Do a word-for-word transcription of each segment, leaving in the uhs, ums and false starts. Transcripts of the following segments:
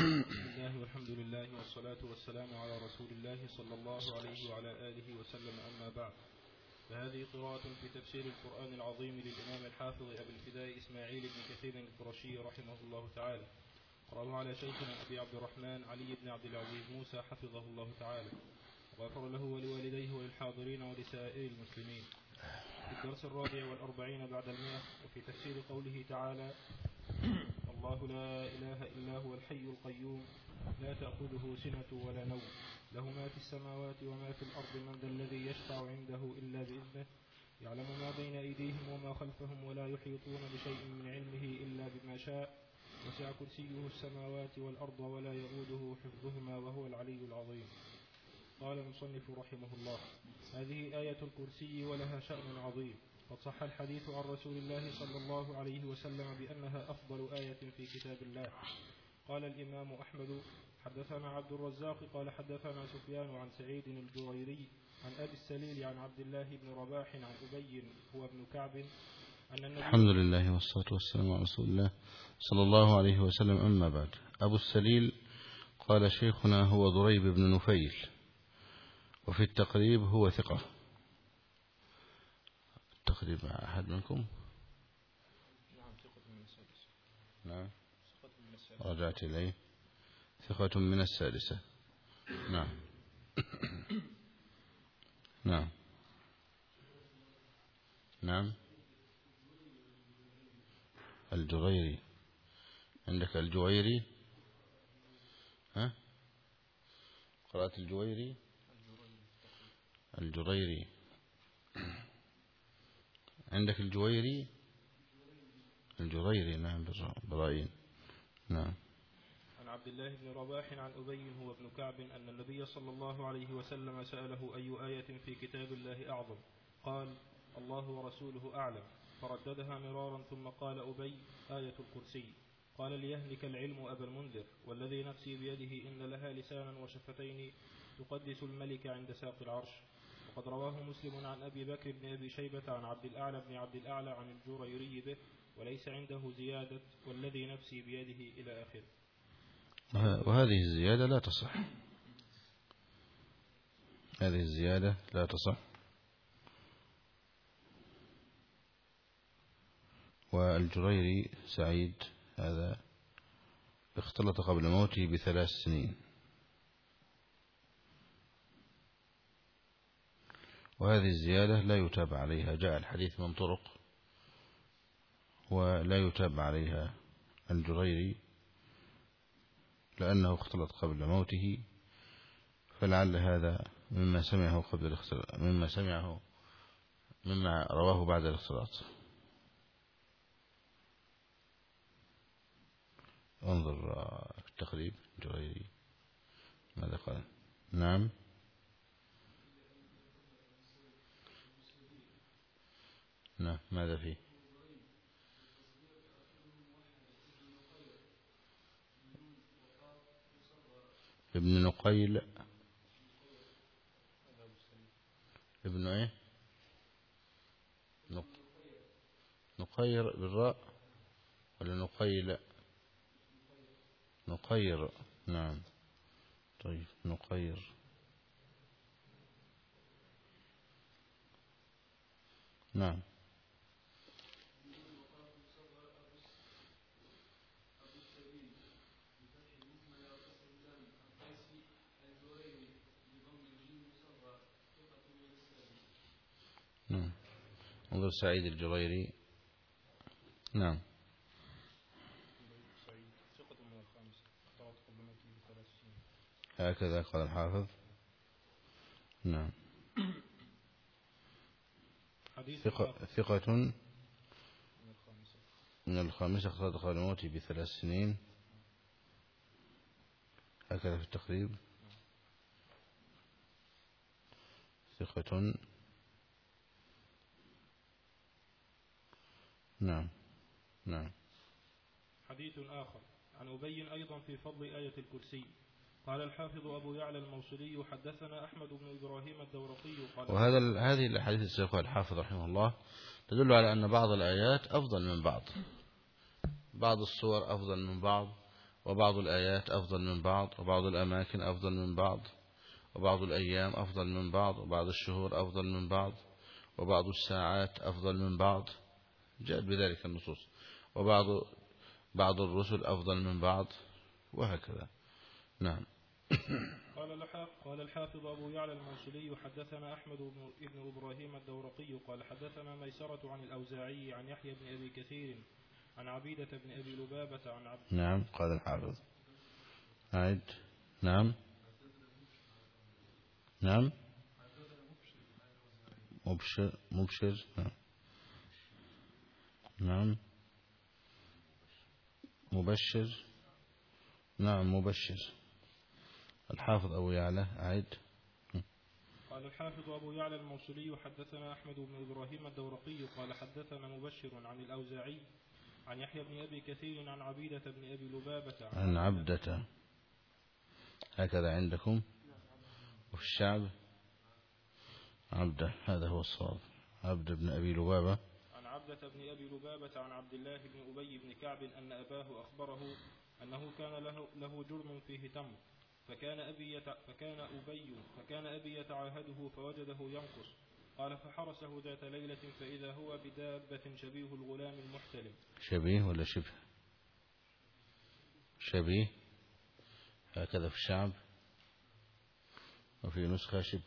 بسم الله والحمد لله والصلاة والسلام على رسول الله صلى الله عليه وعلى آله وسلم، أما بعد. فهذه قراءة في تفسير القرآن العظيم للإمام الحافظ أبي الفداء إسماعيل بن كثير القرشي رحمه الله تعالى، قرأه على شيخنا أبي عبد الرحمن علي بن عبد العزيز موسى حفظه الله تعالى، وغفر له ولوالديه وللحاضرين ولسائر المسلمين. في الدرس الرابع والأربعين بعد المئة، وفي تفسير قوله تعالى: الله لا إله إلا هو الحي القيوم لا تأخذه سنة ولا نوم له ما في السماوات وما في الأرض من ذا الذي يشفع عنده إلا بإذنه يعلم ما بين أيديهم وما خلفهم ولا يحيطون بشيء من علمه إلا بما شاء وسع كرسيه السماوات والأرض ولا يؤوده حفظهما وهو العلي العظيم. قال المصنف رحمه الله: هذه آية الكرسي ولها شأن عظيم، قد صح الحديث عن رسول الله صلى الله عليه وسلم بأنها أفضل آية في كتاب الله. قال الإمام أحمد: حدثنا عبد الرزاق قال حدثنا سفيان عن سعيد الجريري عن أبي السليل عن عبد الله بن رباح عن أبي هو ابن كعب أن النبي الحمد لله والصلاة والسلام على رسول الله صلى الله عليه وسلم، أما بعد. أبو السليل قال شيخنا هو ضريب بن نفيل، وفي التقريب هو ثقة. التقريب مع أحد منكم؟ نعم، ثقة من السادسة. نعم، ثقة من السادسة. رجعت إليه، ثقة من السادسة. نعم. نعم نعم الجريري. عندك الجويري؟ ها؟ قرأت الجويري؟ الجريري. عندك الجويري؟ الجريري. نعم، براين. نعم. عن عبد الله بن رباح عن أبي هو ابن كعب أن النبي صلى الله عليه وسلم سأله: أي آية في كتاب الله أعظم؟ قال: الله ورسوله أعلم. فرددها مرارا ثم قال أبي: آية الكرسي. قال: ليهلك العلم أبا المنذر، والذي نفسي بيده إن لها لسانا وشفتين تقدس الملك عند ساق العرش. وقد رواه مسلم عن أبي بكر بن أبي شيبة عن عبد الأعلى بن عبد الأعلى عن الجريري به، وليس عنده زيادة والذي نفسي بيده إلى آخره. وهذه الزيادة لا تصح، هذه الزيادة لا تصح. والجريري سعيد هذا اختلط قبل موته بثلاث سنين، وهذه الزيادة لا يتابع عليها، جاء الحديث من طرق ولا يتابع عليها الجريري لأنه اختلط قبل موته، فلعل هذا مما سمعه قبل الاختلاط، مما سمعه مما رواه بعد الاختلاط. انظر التقريب الجريري ماذا قال. نعم. نعم، ماذا فيه؟ ابن نقيل. ابن ايه؟ نقير بالراء ولا نقيل؟ نقير. نعم. طيب، نقير. نعم. نعم، انظر سعيد الجريري. نعم. هكذا قال الحافظ. نعم. ثقة, ثقة من الخامسة اختلط قبل موته بثلاث سنين، هكذا في التقريب. ثقة. نعم. نعم. حديث آخر عن أبي أيضا في فضل آية الكرسي. قال الحافظ أبو يعلى الموصلي: حدثنا أحمد بن إبراهيم الدورقي قال. وهذا هذه الأحاديث الشيخ الحافظ رحمه الله تدل على أن بعض الآيات أفضل من بعض، بعض الصور أفضل من بعض، وبعض الآيات أفضل من بعض، وبعض الأماكن أفضل من بعض، وبعض الأيام أفضل من بعض، وبعض الشهور أفضل من بعض، وبعض الساعات أفضل من بعض، جاءت بذلك النصوص، وبعض بعض الرسل أفضل من بعض، وهكذا. نعم. قال قال الحافظ أبو يعلى الموصلي حدثنا أحمد بن إبراهيم الدورقي قال حدثنا ميسرة عن الأوزاعي عن يحيى بن أبي كثير عن عبيدة بن أبي لبابة عن عبد. نعم. قال الحافظ عيد. نعم. نعم. مبشر مبشر. نعم. نعم. مبشر. نعم مبشر. الحافظ أبو يعلى عيد. قال الحافظ أبو يعلى الموصلي حدثنا أحمد بن إبراهيم الدورقي قال حدثنا مبشر عن الأوزاعي عن يحيى بن أبي كثير عن عبيدة بن أبي لبابة عن عبدة، هكذا عندكم وفي الشعب عبدة، هذا هو الصواب، عبد بن أبي لبابة عن عبدة بن أبي لبابة عن عبد الله بن أبي بن كعب أن أباه أخبره أنه كان له, له جرم فيه تمر، فكان أبي يتع... فكان أبي فكان أبي يتعاهده فوجده ينقص، قال فحرسه ذات ليلة فإذا هو بدابة شبيه الغلام المحتلم. شبيه ولا شبه؟ شبيه، هكذا في الشعب، وفي نسخة شبه.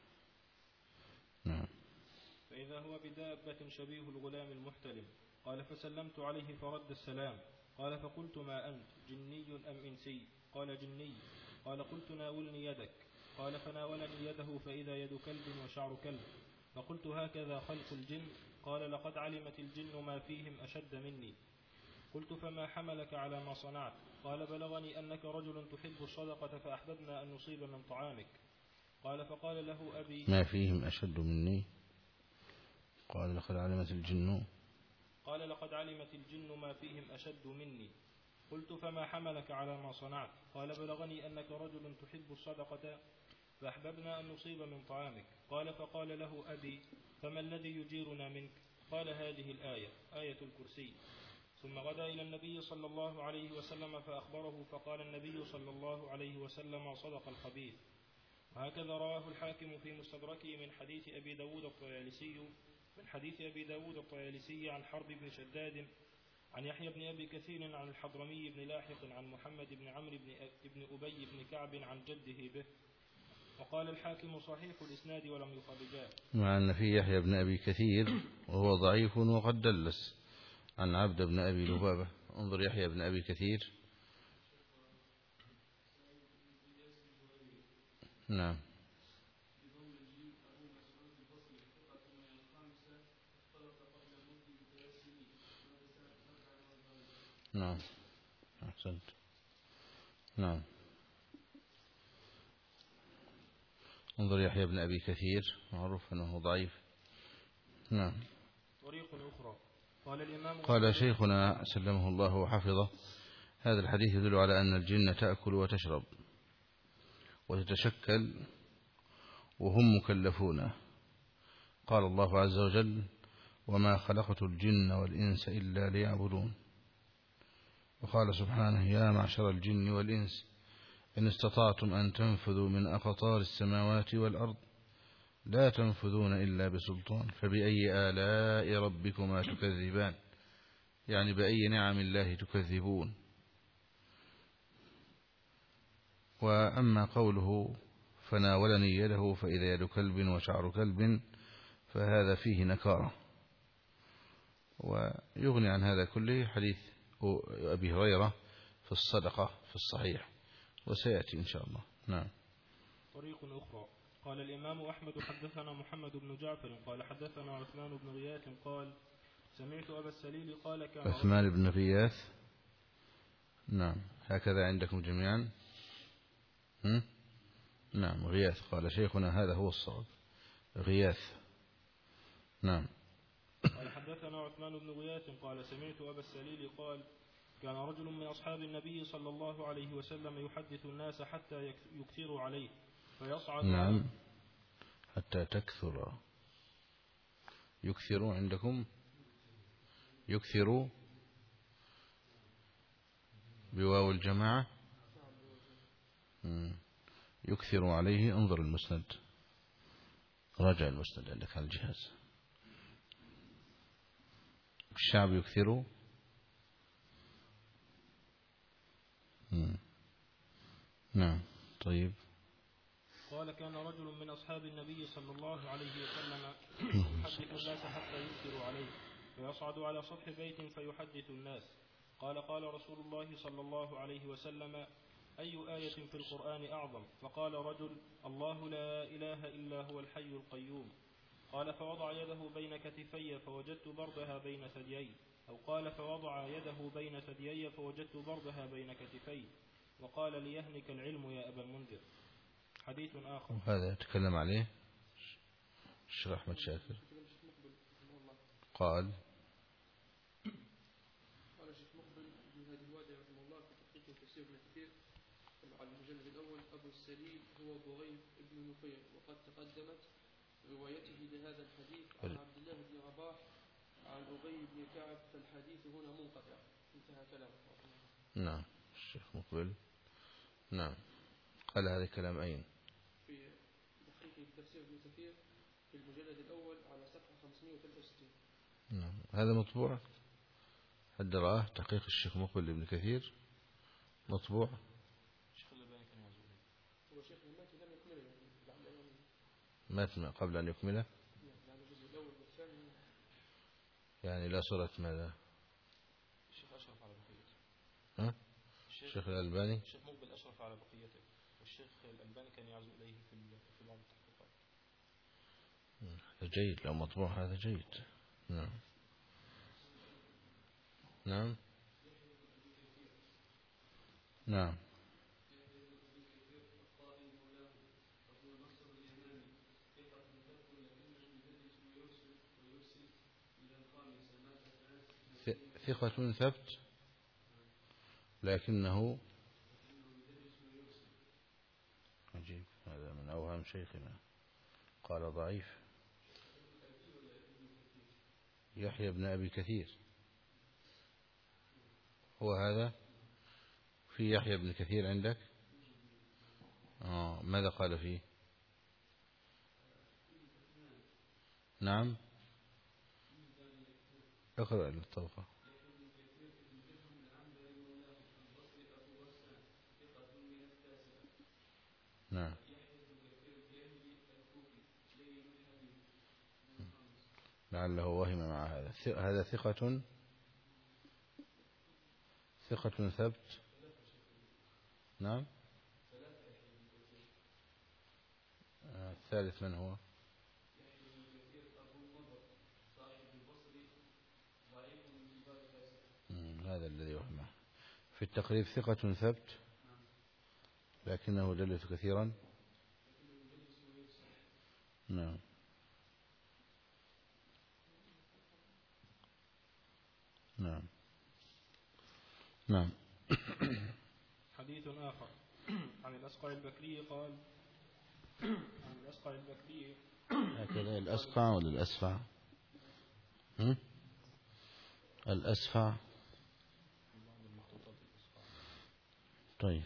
نعم. فإذا هو بدابة شبيه الغلام المحتلم، قال فسلمت عليه فرد السلام، قال فقلت ما أنت جني أم إنسي؟ قال جني. قال قلت ناولني يدك، قال فناولني يده فإذا يد كلب وشعر كلب، فقلت هكذا خلق الجن؟ قال لقد علمت الجن ما فيهم أشد مني. قلت فما حملك على ما صنعت؟ قال بلغني أنك رجل تحب الصدقة فأحببنا أن نصيب من طعامك. قال فقال له أبي ما فيهم أشد مني؟ قال لقد علمت الجن قال لقد علمت الجن ما فيهم أشد مني. قلت فما حملك على ما صنعت؟ قال بلغني أنك رجل تحب الصدقة فأحببنا أن نصيب من طعامك. قال فقال له أبي فما الذي يجيرنا منك؟ قال هذه الآية، آية الكرسي. ثم غدا إلى النبي صلى الله عليه وسلم فأخبره، فقال النبي صلى الله عليه وسلم صدق الخبيث. وهكذا رواه الحاكم في مستدركه من حديث أبي داود الطيالسي من حديث أبي داود الطيالسي عن حرب بن شداد عن يحيى بن أبي كثير عن الحضرمي بن لاحق عن محمد بن عمرو بن أبي بن كعب عن جده به. وقال الحاكم صحيح الإسناد ولم يخرجاه. مع أن في يحيى بن أبي كثير وهو ضعيف وقد دلس عن عبد بن أبي لبابة. انظر يحيى بن أبي كثير. نعم. نعم أحسنت. نعم. انظر يحيى بن أبي كثير معروف أنه ضعيف. نعم. طريق أخرى. قال الإمام قال شيخنا سلمه الله وحفظه هذا الحديث يدل على أن الجن تأكل وتشرب وتتشكل وهم مكلفون. قال الله عز وجل وما خلقت الجن والإنس إلا ليعبدون. وقال سبحانه يا معشر الجن والإنس إن استطعتم أن تنفذوا من أقطار السماوات والأرض لا تنفذون إلا بسلطان فبأي آلاء ربكما تكذبان، يعني بأي نعم الله تكذبون. وأما قوله فناولني يده فإذا يد كلب وشعر كلب فهذا فيه نكارة. ويغني عن هذا كله حديث أبي هريرة في الصدقة في الصحيح وسيأتي إن شاء الله. نعم. طريق أخرى. قال الإمام أحمد حدثنا محمد بن جعفر قال حدثنا عثمان بن غياث قال سمعت أبا السليل قال كان عثمان بن غياث. نعم هكذا عندكم جميعا. هم؟ نعم غياث. قال شيخنا هذا هو الصواب غياث. نعم. قال حدثنا عثمان بن غياث قال سمعت أبا السليل قال كان رجل من أصحاب النبي صلى الله عليه وسلم يحدث الناس حتى يكثروا عليه فيصعد. نعم حتى تكثر. يكثروا عندكم يكثروا بواو الجماعة. يكثر عليه. انظر المسند، راجع المسند عندك على الجهاز. الشعب يكثر. نعم. طيب. قال كان رجل من أصحاب النبي صلى الله عليه وسلم يحدث الناس حتى ينكروا عليه فيصعد على سطح بيت فيحدث الناس. قال قال رسول الله صلى الله عليه وسلم أي آية في القرآن أعظم؟ فقال رجل الله لا إله إلا هو الحي القيوم. قال فوضع يده بين كتفي فوجدت بردها بين ثديي، أو قال فوضع يده بين ثديي فوجدت بردها بين كتفي، وقال ليهنك العلم يا أبا المنذر. حديث آخر. هذا تكلم عليه الشيخ أحمد شاكر. قال قال الشيخ مقبل بن هادي الوادي رحمه الله في تحقيق تفسير ابن كثير على المجلد الأول أبو السليم هو بغيب بن نفير، وقد تقدمت روايته لهذا الحديث عن عبد الله بن رباح عن أبي بن كعب، فالحديث هنا منقطع. انتهى كلامه. نعم. الشيخ مقبل. نعم. قال هذا كلام أين؟ في تحقيق تفسير ابن كثير في المجلد الأول على صفحة خمسمائة وثلاثة وستين. نعم. هذا مطبوع. حد رآه تحقيق الشيخ مقبل لابن كثير مطبوع. الشيخ الألباني كان يعزو إليه. هو شيخ الماتي لم يكمله يعني مات قبل أن يكمله. يعني الجزء الأول والثاني يعني لا صورة ماذا؟ الشيخ أشرف على بقيته. ها؟ الشيخ الألباني. الشيخ مقبل أشرف على بقيته، والشيخ الألباني كان يعزو إليه في في بعض التحقيقات. هذا جيد، لو مطبوع هذا جيد. نعم. نعم. نعم. ثقة ثبت لكنه عجيب، هذا من أوهام شيخنا. قال ضعيف. يحيى بن أبي كثير هو هذا. في يحيى بن كثير عندك؟ آه. ماذا قال فيه؟ نعم. اقرأ الطبقة. نعم. لعله وهم مع هذا. هذا ثقة ثقة ثبت. نعم. آه. الثالث من هو؟ هذا الذي وهمه. في التقريب ثقة ثبت لكنه يدلس كثيرا. نعم. نعم. نعم. حديث آخر عن الأسقع البكري قال عن الأسقع البكري. هكذا الأسقع ولا الأسفع؟ هم؟ الأسفع. طيب.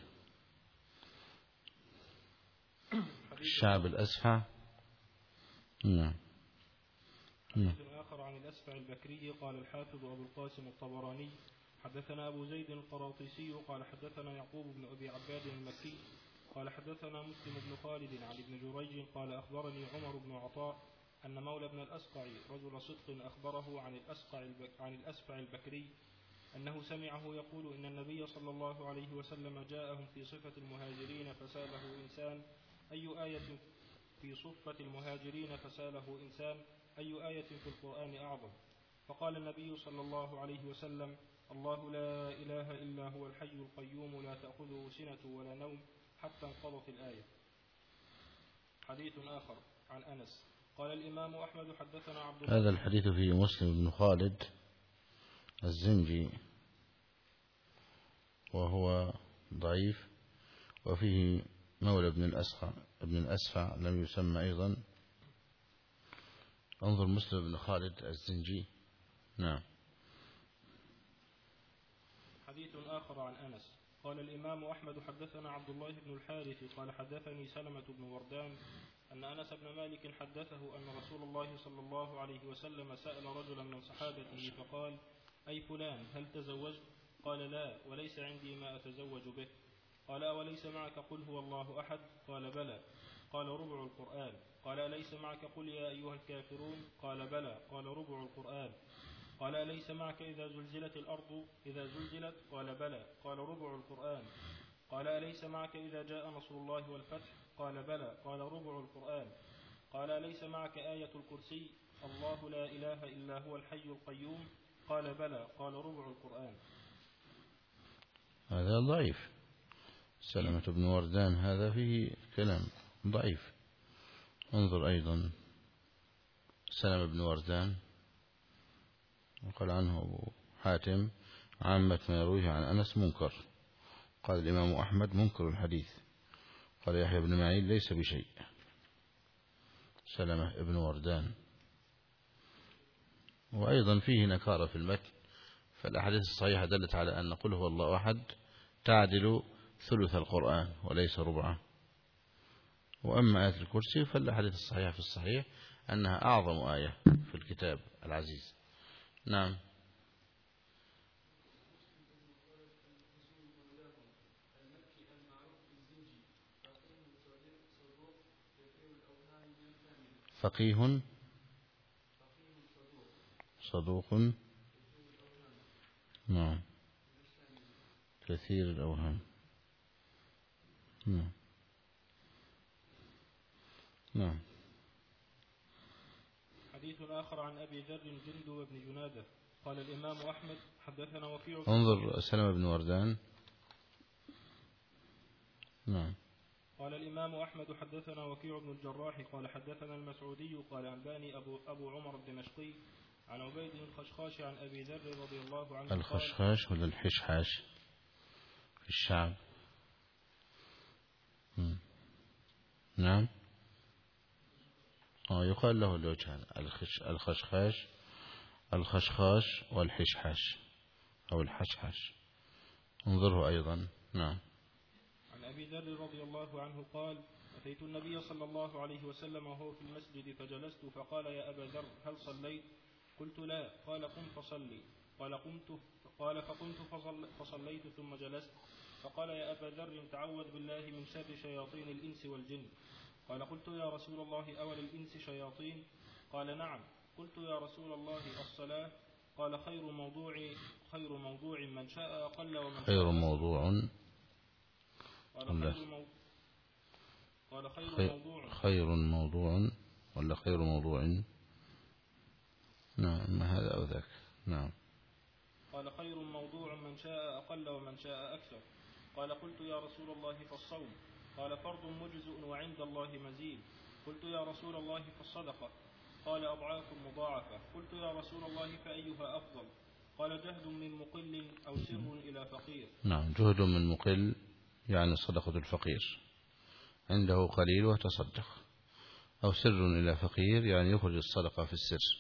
الشعب الأسفع. نعم. حديث آخر عن الأسفع البكري قال الحافظ أبو القاسم الطبراني حدثنا أبو زيد القراطيسي قال حدثنا يعقوب بن أبي عباد المكي قال حدثنا مسلم بن خالد عن ابن جريج قال أخبرني عمر بن عطاء أن مولى بن الأسقع رجل صدق أخبره عن الأسقع البك عن الأسفع البكري أنه سمعه يقول إن النبي صلى الله عليه وسلم جاءهم في صفة المهاجرين فسأله إنسان أي آية في صفة المهاجرين فسأله إنسان أي آية في القرآن أعظم؟ فقال النبي صلى الله عليه وسلم الله لا إله إلا هو الحي القيوم لا تأخذه سنة ولا نوم حتى انقضت الآية. حديث آخر عن أنس قال الإمام أحمد حدثنا عبد الله. هذا الحديث فيه مسلم بن خالد الزنجي وهو ضعيف، وفيه مولى بن الأسقع ابن الأسفع لم يسمى أيضا. انظر مسلم بن خالد الزنجي. نعم. حديث آخر عن أنس. قال الإمام أحمد حدثنا عبد الله بن الحارث قال حدثني سلمة بن وردان أن أنس بن مالك حدثه أن رسول الله صلى الله عليه وسلم سأل رجلا من صحابته فقال: أي فلان هل تزوجت؟ قال: لا، وليس عندي ما أتزوج به. قال: أوليس معك قل هو الله أحد؟ قال: بلى. قال: ربع القرآن. قال: أليس معك قل يا أيها الكافرون؟ قال: بلى. قال: ربع القرآن. قال: أليس معك إذا زلزلت الأرض إذا زلزلت؟ قال: بلى. قال: ربع القرآن. قال: أليس معك إذا جاء نصر الله والفتح؟ قال: بلى. قال: ربع القرآن. قال: أليس معك آية الكرسي الله لا إله إلا هو الحي القيوم؟ قال: بلى. قال: ربع القرآن. هذا ضعيف. سلمة بن وردان هذا فيه كلام ضعيف. انظر أيضا سلمة بن وردان وقال عنه أبو حاتم: عامة ما يرويه عن أنس منكر. قال الإمام أحمد: منكر الحديث. قال يحيى بن معين: ليس بشيء. سلمة بن وردان. وأيضا فيه نكارة في المتن، فالأحاديث الصحيحة دلت على أن قل هو الله أحد تعدل ثلث القرآن وليس ربعه. وأما آية الكرسي فالأحاديث الصحيحة في الصحيح أنها أعظم آية في الكتاب العزيز. نعم. فقيه صدوق نعم كثير الأوهام. نعم نعم. حديث آخر عن أبي ذر جندب بن جنادة قال الإمام أحمد حدثنا وكيع. انظر سلمة بن وردان. نعم. قال الإمام أحمد حدثنا وكيع بن الجراح قال حدثنا المسعودي قال أنباني أبو, أبو عمر الدمشقي عن عبيد الخشخاش عن أبي ذر رضي الله عنه. الخشخاش ولا الحشحاش في الشعب؟ مم. نعم. آه يقال له الوجهان: الخش الخشخاش الخشخاش والحشحاش أو الحشحاش. انظره أيضا. نعم. عن أبي ذر رضي الله عنه قال: أتيت النبي صلى الله عليه وسلم وهو في المسجد فجلست فقال: يا أبا ذر هل صليت؟ قلت: لا. قال: قم فصلي. قال: قمت قال فقمت فصل فصليت ثم جلست. فقال: يا أبا ذر تعوذ بالله من شر شياطين الإنس والجن. قال: قلت: يا رسول الله أول الإنس شياطين؟ قال: نعم. قلت: يا رسول الله الصلاة؟ قال: خير موضوع خير موضوع من شاء أقل ومن شاء خير موضوع قال خير, مو... قال خير, خير موضوع خير موضوع ولا خير موضوع؟ نعم. ما هذا أو ذاك. نعم. قال: خير موضوع من شاء أقل ومن شاء أكثر. قال: قلت: يا رسول الله فالصوم؟ قال: فرض مجزء وعند الله مزيد. قلت: يا رسول الله فالصدقة؟ قال: أضعاف مضاعفة. قلت: يا رسول الله فأيها أفضل؟ قال: جهد من مقل أو سر إلى فقير. نعم. جهد من مقل يعني صدقة الفقير، عنده قليل وتصدق، أو سر إلى فقير يعني يخرج الصدقة في السر،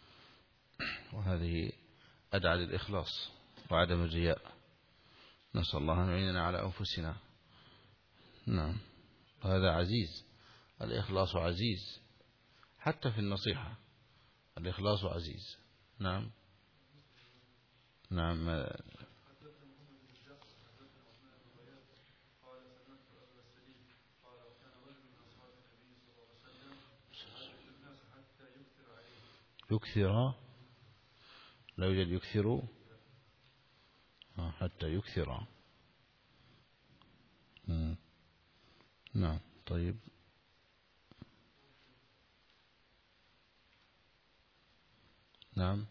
وهذه أدعى للإخلاص وعدم الرياء. نسأل الله أن يعيننا على أنفسنا. نعم. هذا عزيز، الإخلاص عزيز حتى في النصيحة، الإخلاص عزيز. نعم نعم. يكثر، لا يوجد يكثر حتى يكثر. نعم. طيب. نعم.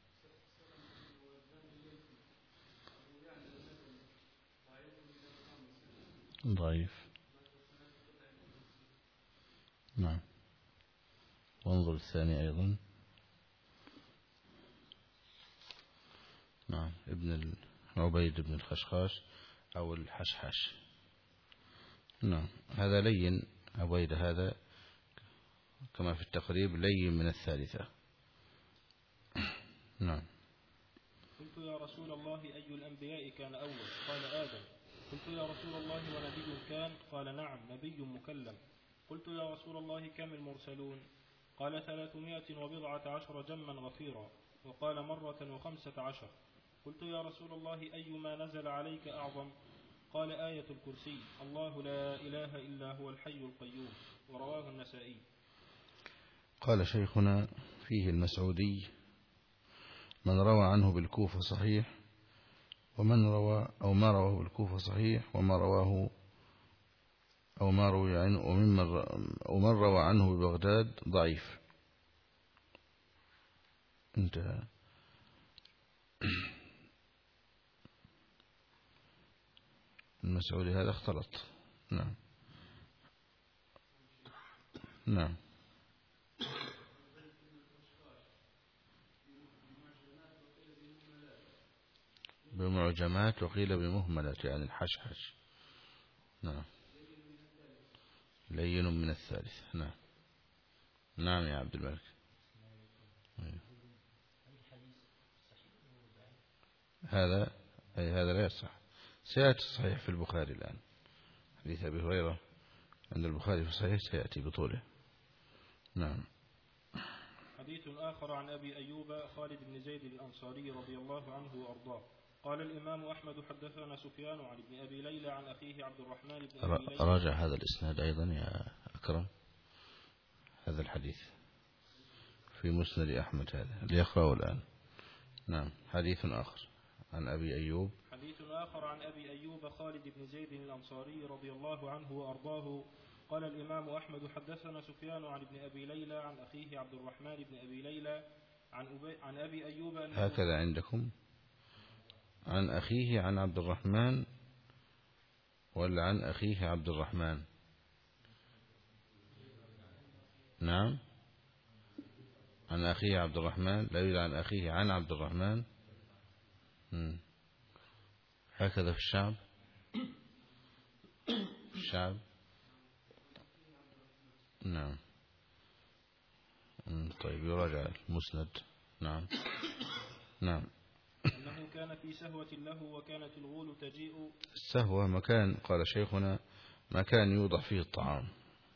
ضعيف. نعم. وانظر الثاني أيضا. نعم. ابن عبيد بن الخشخاش أو الحشحاش. نعم. هذا لين. عبيد هذا كما في التقريب لين من الثالثة. نعم. قلت يا رسول الله أي الأنبياء كان أول؟ قال آدم. قلت يا رسول الله ونبي كان؟ قال نعم نبي مكلم. قلت يا رسول الله كم المرسلون؟ قال ثلاثمائة وبضعة عشر جما غفيرا. وقال مرة وخمسة عشر. قلت يا رسول الله أي ما نزل عليك أعظم؟ قال آية الكرسي الله لا إله إلا هو الحي القيوم. ورواه النسائي. قال شيخنا فيه المسعودي من روى عنه بالكوفة صحيح، ومن روى أو ما رواه بالكوفة صحيح، وما رواه أو ما روي عنه ومن روى عنه ببغداد ضعيف. انتهى. المسعودي هذا اختلط. نعم نعم. بمعجمات وقيل بمهملات يعني الحشحش. نعم. لين من الثالث. نعم نعم يا عبد الملك. هذا أي هذا لا يصح. سيأتي الصحيح في البخاري الآن. حديث أبي هريرة عند البخاري في الصحيح سيأتي بطوله. نعم. حديث آخر عن أبي أيوب خالد بن زيد الأنصاري رضي الله عنه وأرضاه قال الإمام أحمد حدثنا سفيان عن ابن أبي ليلى عن أخيه عبد الرحمن بن أبي ليلى. راجع هذا الإسناد أيضا يا أكرم. هذا الحديث في مسند أحمد هذا ليقرأه الآن. نعم. حديث آخر عن أبي أيوب. حديث آخر عن أبي أيوب خالد بن زيد الأنصاري رضي الله عنه وأرضاه قال الإمام أحمد حدثنا سفيان عن ابن أبي ليلى عن أخيه عبد الرحمن بن أبي ليلى عن, أبي عن أبي أيوب هكذا عندكم عن أخيه عن عبد الرحمن ولا عن أخيه عبد الرحمن؟ نعم عن أخيه عبد الرحمن، لا يوجد عن أخيه عن عبد الرحمن. مم. هكذا في الشعب في الشعب. نعم. مم. طيب يراجع المسند. نعم نعم. أنه كان في سهوة له وكانت الغول تجيء. السهوة مكان، قال شيخنا، مكان يوضع فيه الطعام.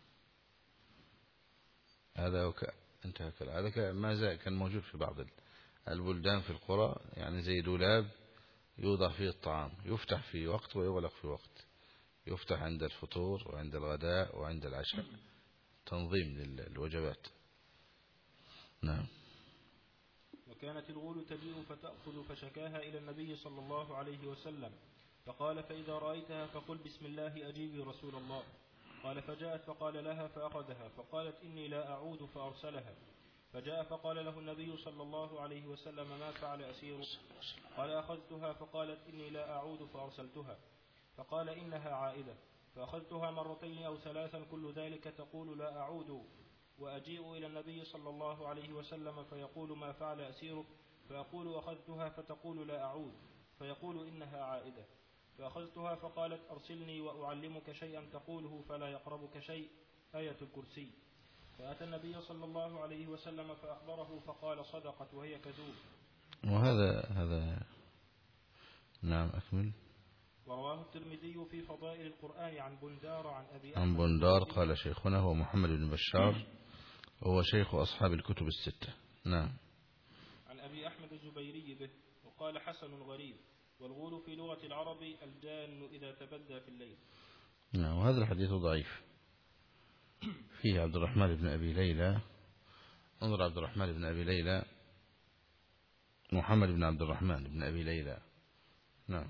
هذا وك... انتهى كلام. هذا ما زال كان موجود في بعض البلدان في القرى، يعني زي دولاب يوضع فيه الطعام، يفتح في وقت ويغلق في وقت، يفتح عند الفطور وعند الغداء وعند العشاء، تنظيم للوجبات. نعم. وكانت الغول تجيء فتأخذ فشكاها إلى النبي صلى الله عليه وسلم فقال فإذا رأيتها فقل بسم الله أجيبي رسول الله. قال فجاءت فقال لها فأخذها فقالت إني لا أعود فأرسلها. فجاء فقال له النبي صلى الله عليه وسلم ما فعل أسيرك؟ قال أخذتها فقالت إني لا أعود فأرسلتها. فقال إنها عائدة. فأخذتها مرتين أو ثلاثا كل ذلك تقول لا أعود، وأجيء إلى النبي صلى الله عليه وسلم فيقول ما فعل أسيرك؟ فأقول أخذتها فتقول لا أعود، فيقول إنها عائدة. فأخذتها فقالت أرسلني وأعلمك شيئا تقوله فلا يقربك شيء، آية الكرسي. فأتى النبي صلى الله عليه وسلم فأخبره فقال صدقت وهي كذوب. وهذا هذا نعم أكمل. ورواه الترمذي في فضائل القرآن عن بندار عن أبي عن بندار قال شيخنا هو محمد بن بشار وهو شيخ أصحاب الكتب الستة. نعم. عن أبي أحمد الزبيري به وقال حسن غريب. والغول في لغة العرب الجان إذا تبدى في الليل. نعم. وهذا الحديث ضعيف، فيه عبد الرحمن بن أبي ليلى. انظر عبد الرحمن بن أبي ليلى محمد بن عبد الرحمن بن أبي ليلى. نعم.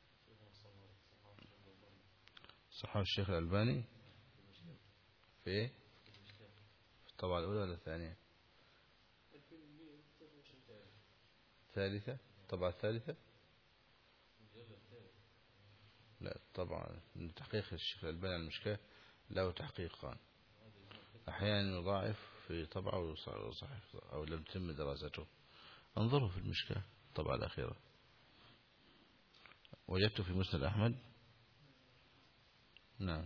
صححه الشيخ الألباني في الطبعة الأولى ولا الثانية؟ الثالثة. الطبعة الثالثة. لا طبعا تحقيق الشيخ الألباني على المشكاة له تحقيقان، أحيانا يضاعف في طبعة وصحيح أو لم تتم دراسته. انظروا في المشكاة الطبعة الأخيرة. وجدت في مسند أحمد. نعم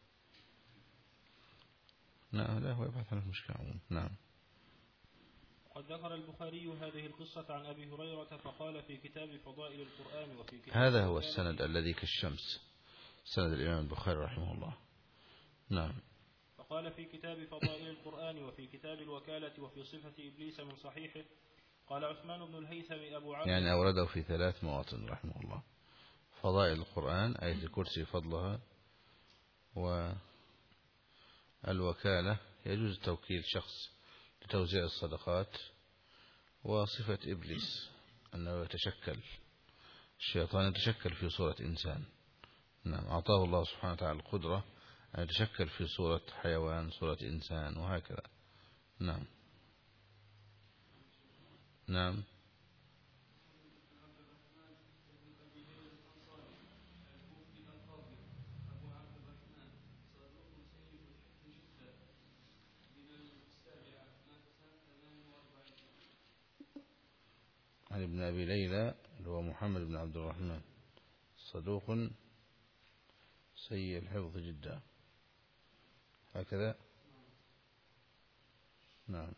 نعم. لا هو يبحث عن المشكاة عموما. نعم. قد ذكر البخاري هذه القصة عن أبي هريرة فقال في كتاب فضائل القرآن وفي كتاب هذا هو السند الذي كالشمس، سند الإمام البخاري رحمه الله. نعم. فقال في كتاب فضائل القرآن وفي كتاب الوكالة وفي صفة إبليس من صحيحه. قال عثمان بن الهيثم أبو عبد يعني أورده في ثلاث مواطن رحمه الله: فضائل القرآن، آية الكرسي فضلها، والوكالة يجوز توكيل شخص لتوزيع الصدقات، وصفة إبليس أنه يتشكل، الشيطان يتشكل في صورة إنسان. نعم، أعطاه الله سبحانه وتعالى القدرة أن يتشكل في صورة حيوان، صورة إنسان، وهكذا. نعم. نعم. عن ابن أبي ليلى اللي هو محمد بن عبد الرحمن، صدوق سيء الحفظ جدا، هكذا. نعم.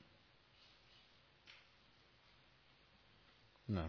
نعم.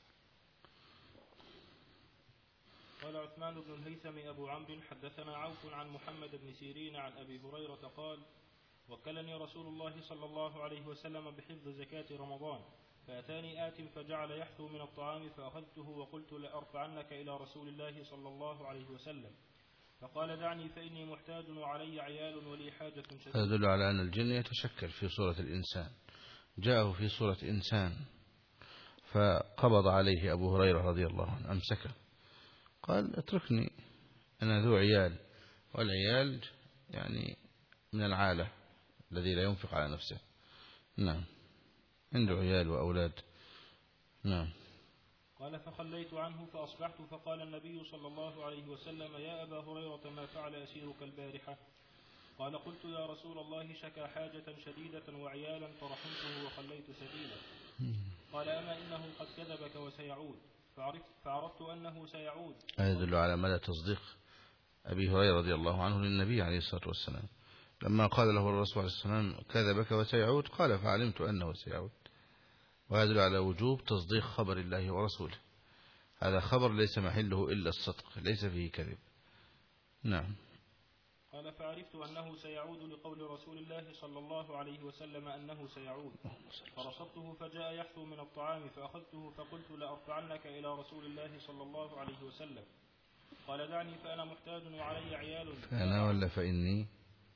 قال عثمان بن الهيثم أبو عمرو حدثنا عوف عن محمد بن سيرين عن أبي هريرة قال: وكلني رسول الله صلى الله عليه وسلم بحفظ زكاة رمضان، فأتاني آت فجعل يحثو من الطعام فأخذته وقلت لأرفعنك إلى رسول الله صلى الله عليه وسلم، فقال: دعني فإني محتاج وعلي عيال ولي حاجة شديدة. هذا يدل على أن الجن يتشكل في صورة الإنسان، جاءه في صورة إنسان فقبض عليه أبو هريرة رضي الله عنه، أمسكه، قال: اتركني، أنا ذو عيال، والعيال يعني من العالة الذي لا ينفق على نفسه. نعم، عنده عيال وأولاد. نعم. قال: فخليت عنه فأصبحت فقال النبي صلى الله عليه وسلم: يا أبا هريرة ما فعل أسيرك البارحة؟ قال: قلت يا رسول الله شكى حاجة شديدة وعيالا فرحمته وخليت سبيله. قال: أما إنه قد كذبك وسيعود، فعرفت, فعرفت أنه سيعود. هذا يدل على مدى تصديق أبي هريرة رضي الله عنه للنبي عليه الصلاة والسلام، لما قال له الرسول عليه الصلاة والسلام: كذبك وسيعود، قال: فعلمت أنه سيعود. وهذا يدل على وجوب تصديق خبر الله ورسوله، هذا خبر ليس محله إلا الصدق، ليس فيه كذب. نعم. قال: فعرفت أنه سيعود لقول رسول الله صلى الله عليه وسلم أنه سيعود، فرصدته فجاء يحثو من الطعام فأخذته فقلت لأرفعنك إلى رسول الله صلى الله عليه وسلم. قال: دعني فأنا محتاج وعلي عيال. فأنا ولا فإني؟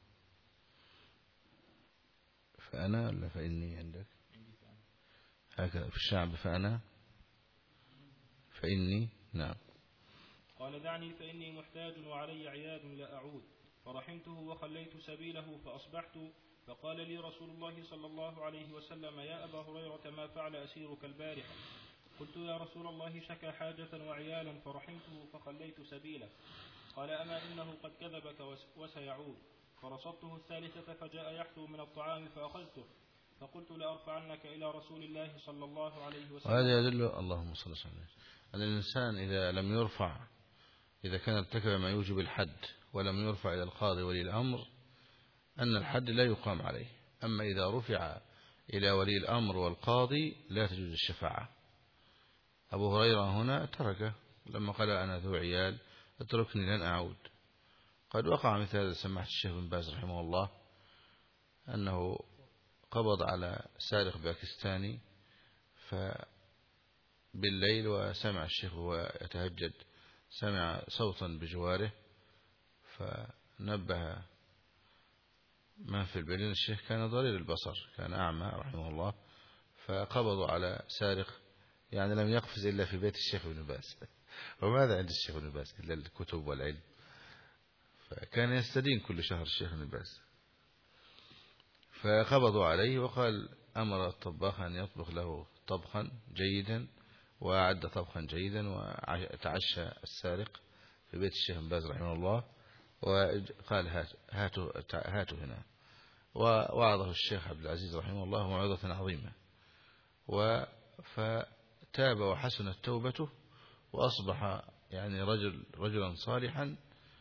فأنا ولا فإني عندك؟ هكذا في الشعب، فأنا فإني. نعم. قال: دعني فإني محتاج وعلي عيال لا أعود، فرحمته وخليت سبيله فأصبحت فقال لي رسول الله صلى الله عليه وسلم: يا أبا هريرة ما فعل أسيرك البارحة؟ قلت: يا رسول الله شكى حاجة وعيالا فرحمته فخليت سبيله. قال: أما إنه قد كذبك وسيعود. فرصدته الثالثة فجاء يحثو من الطعام فأخذته فقلت لأرفعنك إلى رسول الله صلى الله عليه وسلم. وهذا يدل، اللهم صل وسلم، أن الإنسان إذا لم يرفع، إذا كان ارتكب ما يوجب الحد ولم يرفع إلى القاضي ولي الأمر، أن الحد لا يقام عليه. أما إذا رفع إلى ولي الأمر والقاضي لا تجوز الشفاعة. أبو هريرة هنا تركه لما قال: أنا ذو عيال، اتركني لن أعود. قد وقع مثل هذا سماحة الشيخ بن باز رحمه الله، أنه قبض على سارق باكستاني فبالليل وسمع الشيخ وهو يتهجد، سمع صوتا بجواره فنبه من في البلين. الشيخ كان ضرير البصر، كان أعمى رحمه الله، فقبضوا على سارق، يعني لم يقفز إلا في بيت الشيخ ابن باز. وماذا عند الشيخ ابن باز إلا الكتب والعلم، فكان يستدين كل شهر الشيخ ابن باز. فقبضوا عليه، وقال أمر الطباخ أن يطبخ له طبخا جيدا، وأعد طبخا جيدا، وتعشى السارق في بيت الشيخ ابن باز رحمه الله، وقال: هاتوا, هاتوا هنا. ووعظه الشيخ عبد العزيز رحمه الله موعظة عظيمة، فتاب وحسنت توبته، وأصبح يعني رجل رجلا صالحا،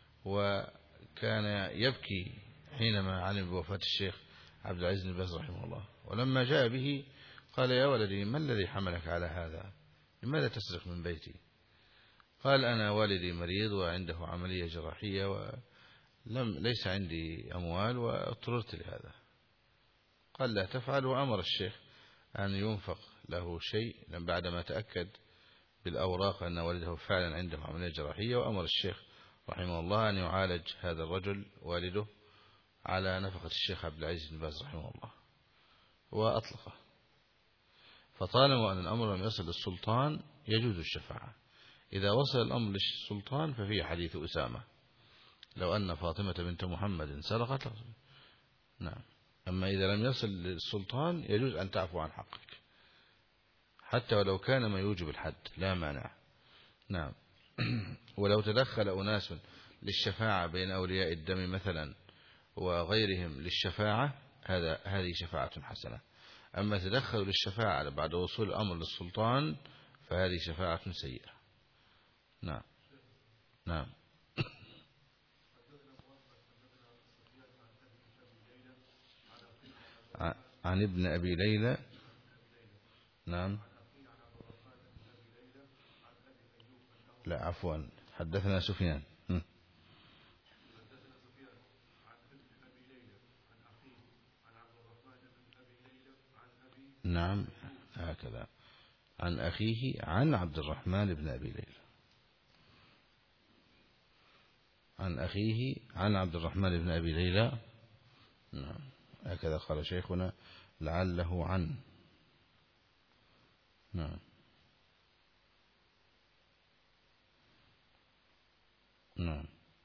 وكان يبكي حينما علم بوفاة الشيخ عبد العزيز بن باز رحمه الله. ولما جاء به قال يا ولدي ما الذي حملك على هذا؟ لماذا تسرق من بيتي؟ قال أنا والدي مريض وعنده عملية جراحية ولم ليس عندي أموال واضطررت لهذا. قال لا تفعل، وأمر الشيخ أن ينفق له شيء بعدما تأكد بالأوراق أن والده فعلا عنده عملية جراحية، وأمر الشيخ رحمه الله أن يعالج هذا الرجل والده على نفقة الشيخ عبد العزيز بن باز رحمه الله وأطلقه. فطالما أن الأمر لم يصل للسلطان يجوز الشفاعة. إذا وصل الأمر للسلطان ففيه حديث أسامة لو أن فاطمة بنت محمد سرقت. نعم. أما إذا لم يصل للسلطان يجوز أن تعفو عن حقك حتى ولو كان ما يوجب الحد لا مانع. نعم. ولو تدخل أناس للشفاعة بين أولياء الدم مثلا وغيرهم للشفاعة هذا هذه شفاعة حسنة. أما تدخلوا للشفاعة بعد وصول الأمر للسلطان فهذه شفاعة سيئة. نعم. نعم. عن ابن أبي ليلى. نعم. لا عفوا حدثنا سفيان. نعم هكذا عن أخيه عن عبد الرحمن بن أبي ليلى. عن أخيه عن عبد الرحمن بن أبي ليلى. نعم هكذا قال شيخنا لعله عن. نعم. نعم.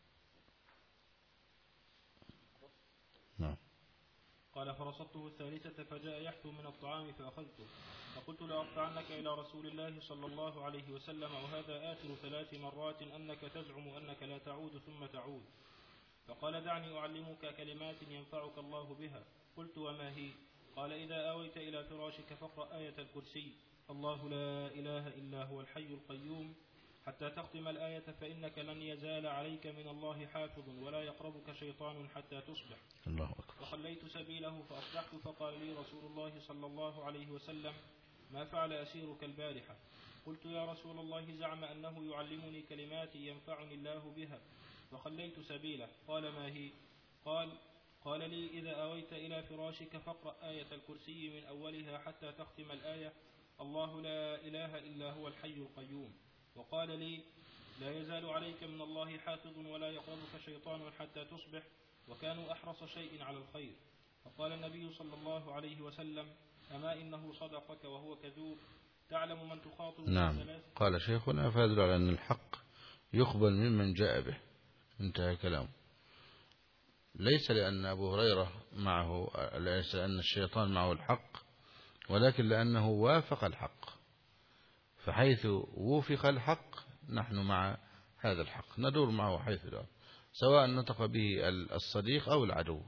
نعم. قال فرصدته الثالثة فجاء يحثو من الطعام فأخذته فقلت لأرفعنك إلى رسول الله صلى الله عليه وسلم وهذا آخر ثلاث مرات أنك تزعم أنك لا تعود ثم تعود. فقال دعني أعلمك كلمات ينفعك الله بها. قلت وما هي؟ قال إذا آويت إلى فراشك فاقرأ آية الكرسي الله لا إله إلا هو الحي القيوم حتى تختم الآية فإنك لن يزال عليك من الله حافظ ولا يقربك شيطان حتى تصبح. الله أكبر. فخليت سبيله فأصبحت فقال لي رسول الله صلى الله عليه وسلم ما فعل أسيرك البارحة؟ قلت يا رسول الله زعم أنه يعلمني كلمات ينفعني الله بها فخليت سبيله. قال ما هي؟ قال قال لي إذا أويت إلى فراشك فاقرأ آية الكرسي من أولها حتى تختم الآية الله لا إله إلا هو الحي القيوم. وقال لي لا يزال عليك من الله حافظ ولا يقربك شيطان حتى تصبح وكانوا أحرص شيء على الخير. فقال النبي صلى الله عليه وسلم أما إنه صدقك وهو كذوب تعلم من تخاطب. نعم. قال شيخنا فيدل على أن الحق يقبل ممن جاء به. انتهى كلامه. ليس لأن أبو هريرة معه ليس لأن الشيطان معه الحق ولكن لأنه وافق الحق. فحيث وفق الحق نحن مع هذا الحق ندور معه حيث دار سواء نطق به الصديق أو العدو.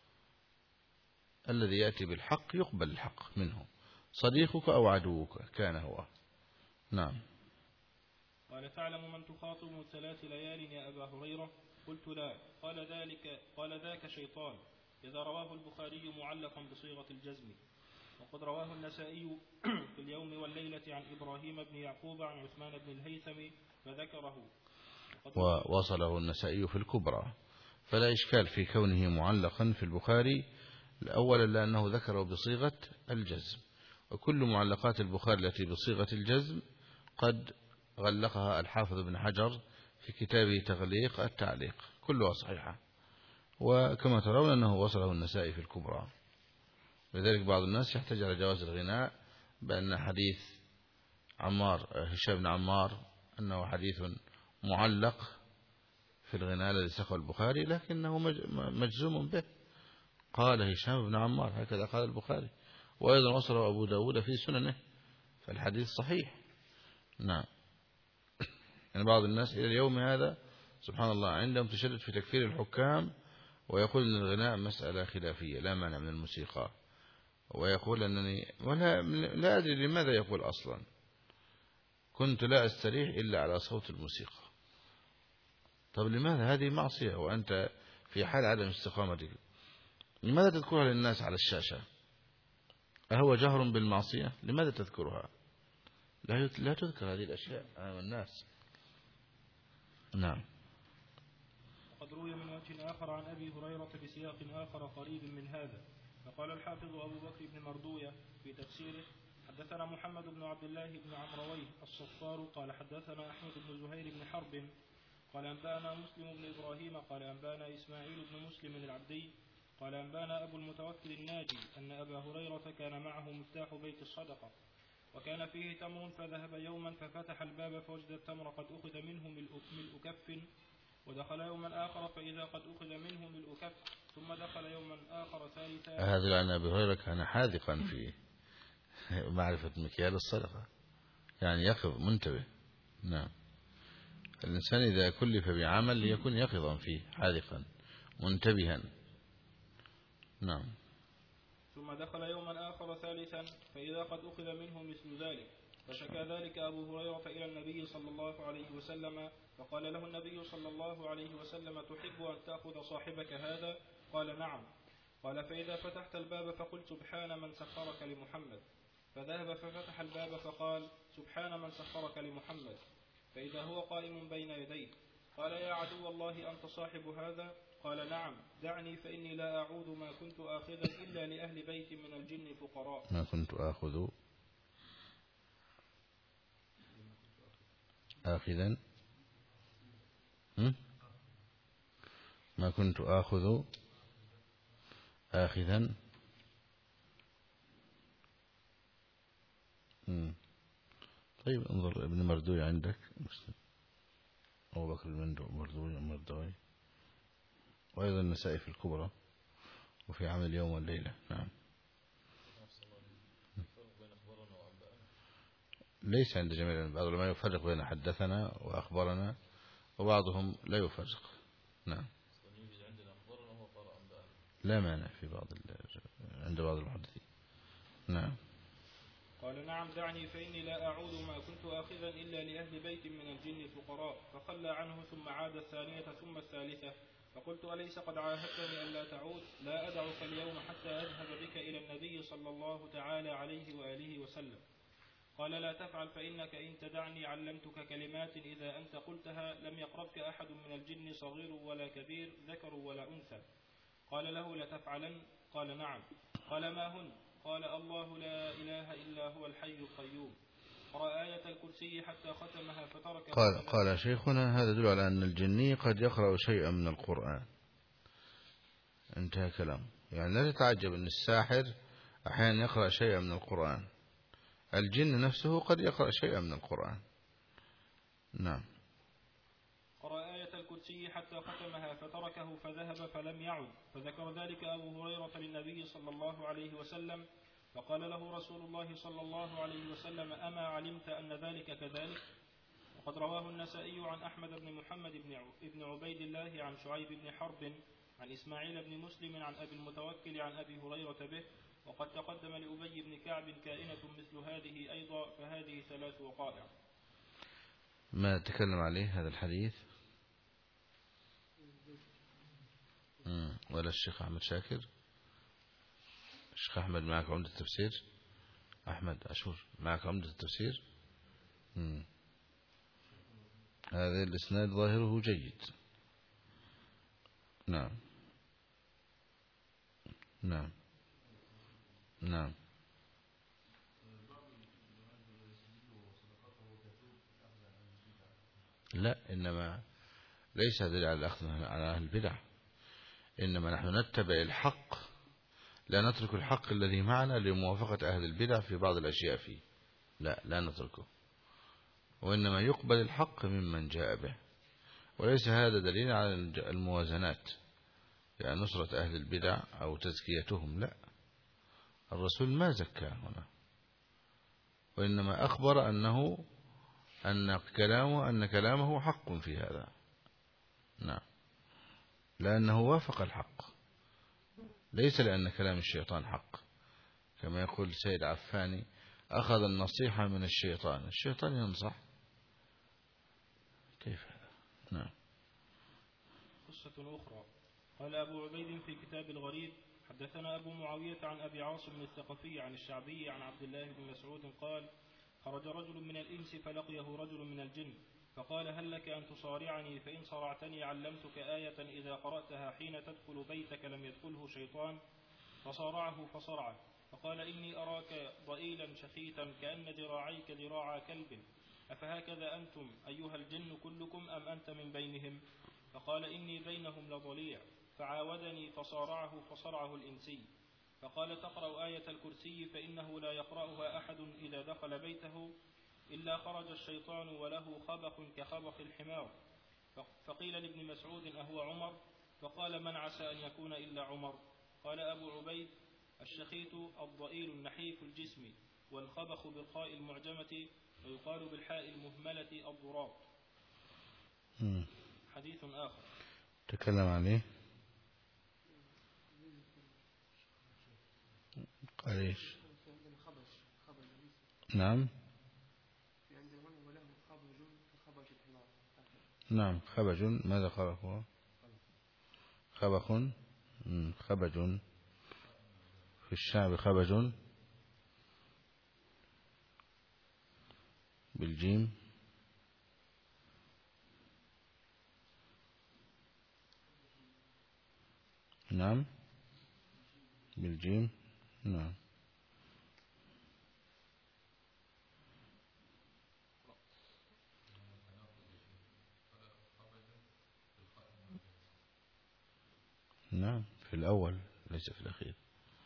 الذي يأتي بالحق يقبل الحق منه صديقك أو عدوك كان هو. نعم. قال تعلم من تخاطب ثلاث ليال يا أبا هريرة؟ قلت لا. قال ذلك قال ذاك شيطان. إذا رواه البخاري معلقا بصيغة الجزم وقد رواه النسائي في اليوم والليلة عن إبراهيم بن يعقوب عن عثمان بن الهيثم فذكره ووصله النسائي في الكبرى فلا إشكال في كونه معلقا في البخاري. أولا لأنه ذكره بصيغة الجزم وكل معلقات البخاري التي بصيغة الجزم قد غلقها الحافظ بن حجر في كتابه تغليق التعليق كلها صحيحة. وكما ترون أنه وصله النسائي في الكبرى. لذلك بعض الناس يحتج على جواز الغناء بأن حديث عمار هشام بن عمار أنه حديث معلق في الغناء الذي سقه البخاري لكنه مجزوم به. قال هشام بن عمار هكذا قال البخاري وأيضا وصله أبو داود في سننه فالحديث صحيح. نعم. يعني بعض الناس إلى اليوم هذا سبحان الله عندهم تشدد في تكفير الحكام ويقول أن الغناء مسألة خلافية لا مانع من الموسيقى ويقول أنني ولا لا أدري لماذا يقول أصلا كنت لا أستريح إلا على صوت الموسيقى. طب لماذا؟ هذه معصية وأنت في حال عدم استقامتك. لماذا تذكرها للناس على الشاشة؟ أهو جهر بالمعصية؟ لماذا تذكرها؟ لا لا تذكر هذه الأشياء أمام الناس. نعم. وقد روي من وجه آخر عن أبي هريرة بسياق آخر قريب من هذا. فقال الحافظ أبو بكر بن مردوية في تفسيره: حدثنا محمد بن عبد الله بن عمرويه الصفار قال حدثنا أحمد بن زهير بن حرب قال أنبانا مسلم بن إبراهيم قال أنبانا إسماعيل بن مسلم العبدي قال أنبانا أبو المتوكل الناجي أن أبا هريرة كان معه مفتاح بيت الصدقة وكان فيه تمر فذهب يوما ففتح الباب فوجد التمر قد أخذ منه ملء كف ودخل يوما آخر فإذا قد أخذ منه ملء كف ثم دخل يوما آخر ثالثا. هذا عن أبي هريرة كان حاذقا في معرفة مكيال الصدقة، يعني يقظ منتبه. نعم. الإنسان إذا كلف بعمل يكون يقظا فيه حاذقا منتبها. نعم. ثم دخل يوما آخر ثالثا فإذا قد أخذ منه مثل ذلك فشكى ذلك أبو هريرة إلى النبي صلى الله عليه وسلم فقال له النبي صلى الله عليه وسلم: تحب أن تأخذ صاحبك هذا؟ قال: نعم. قال: فإذا فتحت الباب فقل سبحان من سخرك لمحمد. فذهب ففتح الباب فقال: سبحان من سخرك لمحمد. فإذا هو قائم بين يديه قال: يا عدو الله أنت صاحب هذا؟ قال: نعم. دعني فإني لا أعود ما كنت آخذا إلا لأهل بيت من الجن فقراء. ما كنت آخذ آخذا ما كنت آخذ آخذا طيب انظر ابن مردوي عندك أبو بكر المردوي المردوي وأيضا النسائي في الكبرى وفي عمل اليوم والليلة. نعم. ليس عند جميع بعض العلماء يفرق بين حدثنا وأخبرنا وبعضهم لا يفرق. نعم. لا مانع في بعض عند بعض المحدثين. نعم. قال: نعم. دعني فإني لا أعود ما كنت آخذا إلا لأهل بيت من الجن فقراء. فخلى عنه ثم عاد الثانية ثم الثالثة فقلت: أليس قد عاهدتني ألا تعود؟ لا أدعك اليوم حتى أذهب بك إلى النبي صلى الله تعالى عليه وآله وسلم. قال: لا تفعل فإنك إن تدعني علمتك كلمات إذا أنت قلتها لم يقربك أحد من الجن صغير ولا كبير ذكر ولا أنثى. قال له: لتفعلن؟ قال: نعم. قال: ما هن؟ قال: الله لا إله إلا هو الحي القيوم. قرأ آية الكرسي حتى ختمها فترك. قال, قال شيخنا: هذا يدل على أن الجني قد يقرأ شيئا من القرآن. انتهى كلام. يعني لا تتعجب أن الساحر أحيانا يقرأ شيئا من القرآن، الجن نفسه قد يقرأ شيئا من القرآن. نعم. قرأ آية الكرسي حتى ختمها فتركه فذهب فلم يعد. فذكر ذلك أبو هريرة للنبي صلى الله عليه وسلم فقال له رسول الله صلى الله عليه وسلم: أما علمت أن ذلك كذلك؟ وقد رواه النسائي عن أحمد بن محمد بن عبيد الله عن شعيب بن حرب عن إسماعيل بن مسلم عن أبي المتوكل عن أبي هريرة به. وقد تقدم لأبي بن كعب كائنة مثل هذه أيضا، فهذه ثلاث وقائع. ما تكلم عليه هذا الحديث مم. ولا الشيخ أحمد شاكر؟ الشيخ أحمد معك عمدة التفسير؟ أحمد أشور معك عمدة التفسير؟ مم. هذا الإسناد ظاهره جيد. نعم. نعم. نعم. لا، إنما ليس دليل على الأخذ على أهل البدع، إنما نحن نتبع الحق، لا نترك الحق الذي معنا لموافقة أهل البدع في بعض الأشياء فيه، لا لا نتركه، وإنما يقبل الحق ممن جاء به. وليس هذا دليل على الموازنات، يعني نصرة أهل البدع أو تزكيتهم، لا، الرسول ما زكى هنا، وإنما أخبر أنه أن كلامه أن كلامه حق في هذا. نعم. لأنه وافق الحق، ليس لأن كلام الشيطان حق، كما يقول سيد عفاني: أخذ النصيحة من الشيطان، الشيطان ينصح، كيف هذا؟ نعم. قصة أخرى. قال أبو عبيد في كتاب الغريب: حدثنا أبو معاوية عن أبي عاصم الثقفي عن الشعبي عن عبد الله بن مسعود قال خرج رجل من الإنس فلقيه رجل من الجن فقال هل لك أن تصارعني فإن صرعتني علمتك آية إذا قرأتها حين تدخل بيتك لم يدخله شيطان فصارعه فصرعه فقال إني أراك ضئيلا شخيتا كأن ذراعيك ذراع كلب أفهكذا أنتم أيها الجن كلكم أم أنت من بينهم فقال إني بينهم لضليع فعاودني فصارعه فصرعه الإنسي فقال تقرأ آية الكرسي فإنه لا يقرأها أحد إذا دخل بيته إلا خرج الشيطان وله خبخ كخبخ الحمار فقيل لابن مسعود أهو عمر فقال من عسى أن يكون إلا عمر قال أبو عبيد الشخيت الضئيل النحيف الجسم والخبخ بالخاء المعجمة ويقال بالحاء المهملة الضراب. حديث آخر تكلم عليه قال ايش؟ نعم نعم خبج ماذا قال هو؟ خبخ خبج في الشعب خبج بالجيم نعم بالجيم نعم نعم في الأول ليس في الأخير.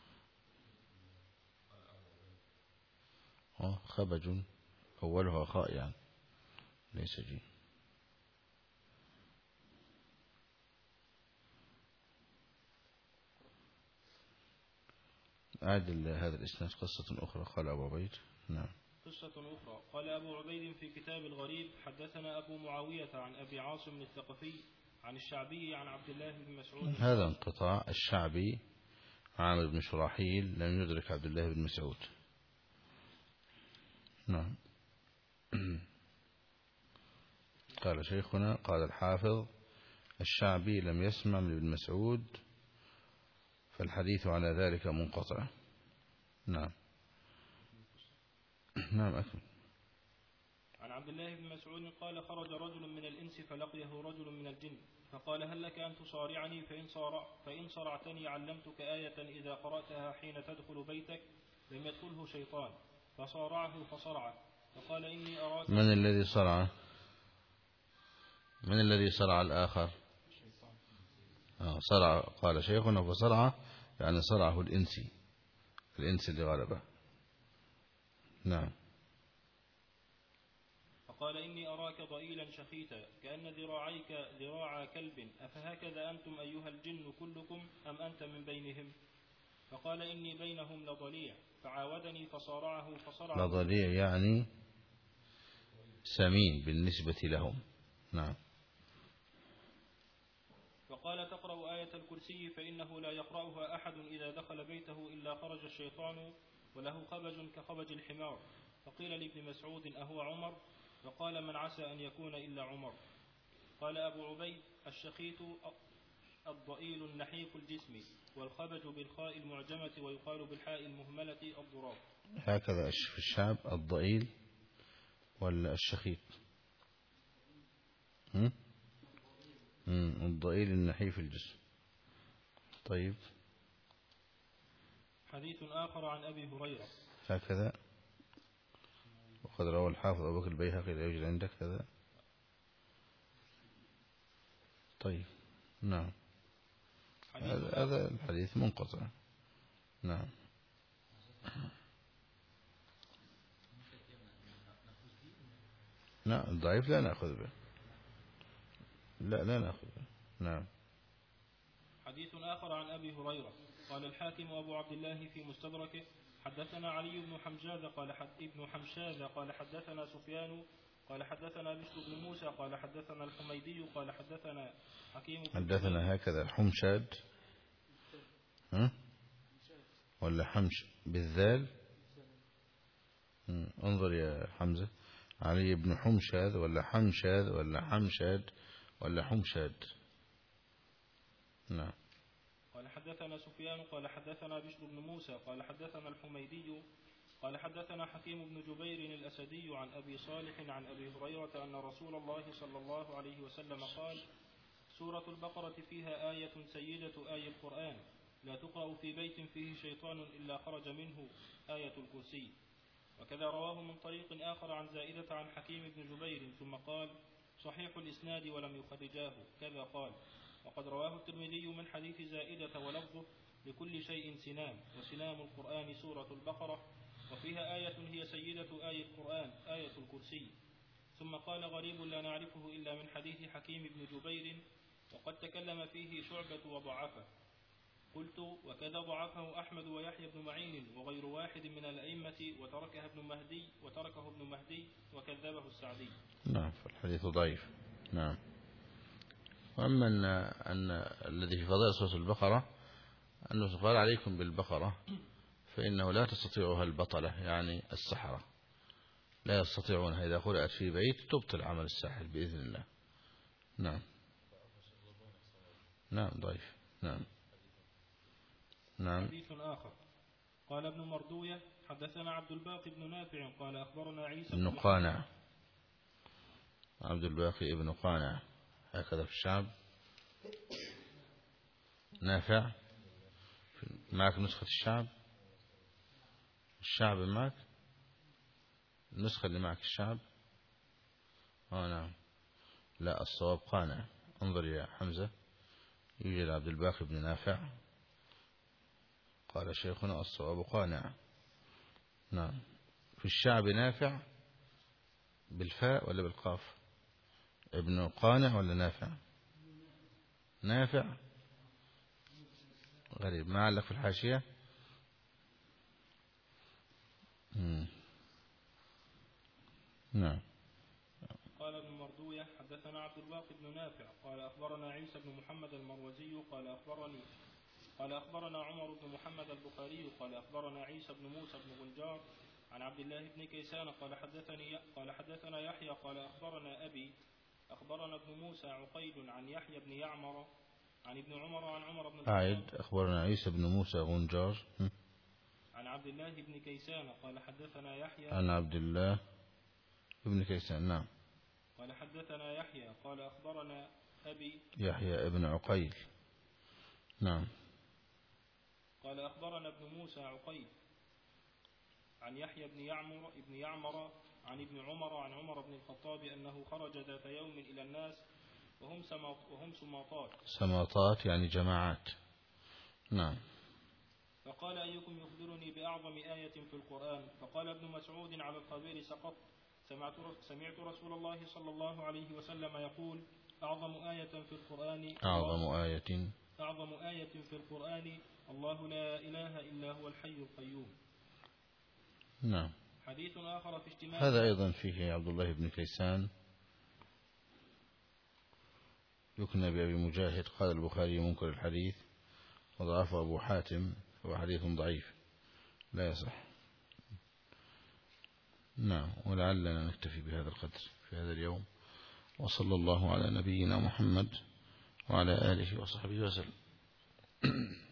اه خبج أولها خاء يعني ليس جيم. أعد هذا الإسناد قصة أخرى قال أبو عبيد. نعم قصة أخرى قال أبو عبيد في كتاب الغريب حدثنا أبو معاوية عن أبي عاصم الثقفي عن الشعبي عن عبد الله بن مسعود. هذا انقطاع الشعبي عامر بن شراحيل لم يدرك عبد الله بن مسعود. نعم. قال شيخنا قال الحافظ الشعبي لم يسمع من ابن مسعود فالحديث على ذلك منقطع. نعم نعم أكمل. عن عبد الله بن مسعود قال خرج رجل من الإنس فلقيه رجل من الجن فقال هل لك أن تصارعني فإن, صارع فإن صرعتني علمتك آية إذا قرأتها حين تدخل بيتك لم يدخله شيطان فصارعه فصرعه فقال إني أراك. من الذي صرعه؟ من الذي صرع الآخر؟ آه صرع قال شيخنا فصرعه يعني صرعه الإنسي الإنس اللي غلبه. نعم. فقال إني أراك ضئيلا شخيتا كأن ذراعيك ذراع كلب أفهكذا أنتم أيها الجن كلكم أم أنت من بينهم فقال إني بينهم لضليع فعاودني فصارعه فصرعه. لضليع يعني سمين بالنسبة لهم. نعم. فقال تقرأ آية الكرسي فإنه لا يقرأها أحد إذا دخل بيته إلا خرج الشيطان وله خبج كخبج الحمار فقيل لابن مسعود أهو عمر فقال من عسى أن يكون إلا عمر. قال أبو عبيد الشخيت الضئيل النحيف الجسم والخبج بالخاء المعجمة ويقال بالحاء المهملة الضراب. هكذا في الشعب الضئيل ولا الشخيت؟ هم؟ هم الضئيل النحيف الجسم. طيب. حديث آخر عن أبي هريرة هكذا وقد روى الحافظ أبو بكر البيهقي لا يوجد عندك هذا. طيب. نعم هذا الحديث منقطع. نعم. نعم الضعيف لا نأخذ به لا لا نأخذ به. نعم. حديث آخر عن أبي هريرة قال الحاكم أبو عبد الله في مستدركه حدثنا علي بن حمجاذ قال حد ابن حمشاذ قال حدثنا سفيان قال حدثنا بشر بن موسى قال حدثنا الحميدي قال حدثنا حكيم حدثنا هكذا حمشاد ها ولا حمش بالذال. انظر يا حمزة علي بن حمشاذ ولا حمشاذ ولا حمشاد ولا حمشاد. نعم. قال حدثنا سفيان قال حدثنا بشر بن موسى قال حدثنا الحميدي قال حدثنا حكيم بن جبير الأسدي عن أبي صالح عن أبي هريرة أن رسول الله صلى الله عليه وسلم قال: سورة البقرة فيها آية سيدة آي القرآن لا تقرأ في بيت فيه شيطان إلا خرج منه آية الكرسي. وكذا رواه من طريق آخر عن زائدة عن حكيم بن جبير ثم قال: صحيح الإسناد ولم يخرجاه كذا قال. وقد رواه الترمذي من حديث زائدة ولفظه: لكل شيء سنام، وسنام القرآن سورة البقرة، وفيها آية هي سيدة آي القرآن آية الكرسي. ثم قال: غريب لا نعرفه إلا من حديث حكيم بن جبير، وقد تكلم فيه شعبة وضعفه. قلت: وكذا ضعفه أحمد ويحيى بن معين وغير واحد من الأئمة، وتركه ابن مهدي وتركه ابن مهدي وكذبه السعدي. نعم، فالحديث ضعيف. نعم. وأما أن, أن الذي في فضائل سورة البقرة أنه قال: عليكم بالبقرة فإنه لا تستطيعها البطلة، يعني السحرة لا يستطيعونها، إذا قرأت في بيت تبطل عمل الساحر بإذن الله. نعم. نعم ضعيف. نعم. نعم. حديث آخر قال ابن مردوية حدثنا عبد الباقي بن نافع قال أخبرنا عيسى بن قانع. عبد الباقي ابن قانع هكذا في الشعب. نافع معك نسخة الشعب؟ الشعب معك النسخة اللي معك الشعب؟ آه نعم. لا، الصواب قانع. انظر يا حمزة، يوجد عبد الباقي بن نافع. قال شيخنا: الصواب قانع. نعم. في الشعب نافع بالفاء ولا بالقاف؟ ابن قانع ولا نافع؟ نافع. غريب، ما علق في الحاشية. مم. نعم. قال ابن مردوية حدثنا عبد الباقي بن نافع قال أخبرنا عيسى بن محمد المروزي قال أخبرني قال أخبرنا عمر بن محمد البخاري قال أخبرنا عيسى بن موسى بن غنجار عن عبد الله بن كيسان قال حدثني قال حدثنا يحيى قال أخبرنا أبي أخبرنا ابن موسى عقيل عن يحيى بن يعمر عن ابن عمر عن عمر بن عائد. أخبرنا عيسى بن موسى غنجار عن عبد الله بن كيسان قال حدثنا يحيى عن عبد الله بن كيسان. نعم. قال حدثنا يحيى قال أخبرنا أبي يحيى ابن عقيل. نعم. قال أخبرنا ابن موسى عقيل عن يحيى بن يعمر ابن يعمر عن ابن عمر عن عمر بن الخطاب أنه خرج ذات يوم إلى الناس وهم وهم سماطات. سماطات يعني جماعات. نعم. فقال: أيكم يخبرني بأعظم آية في القرآن؟ فقال ابن مسعود: على الخبير سقط. سمعت سمعت رسول الله صلى الله عليه وسلم يقول: أعظم آية في القرآن أعظم آية أعظم آية في القرآن الله لا إله إلا هو الحي القيوم. نعم. حديث آخر في اجتماع هذا أيضا فيه عبد الله بن كيسان يكنى بأبي مجاهد. قال البخاري: منكر الحديث، وضعفه أبو حاتم، هو حديث ضعيف لا يصح. نعم. ولعلنا نكتفي بهذا القدر في هذا اليوم، وصلى الله على نبينا محمد وعلى آله وصحبه وسلم.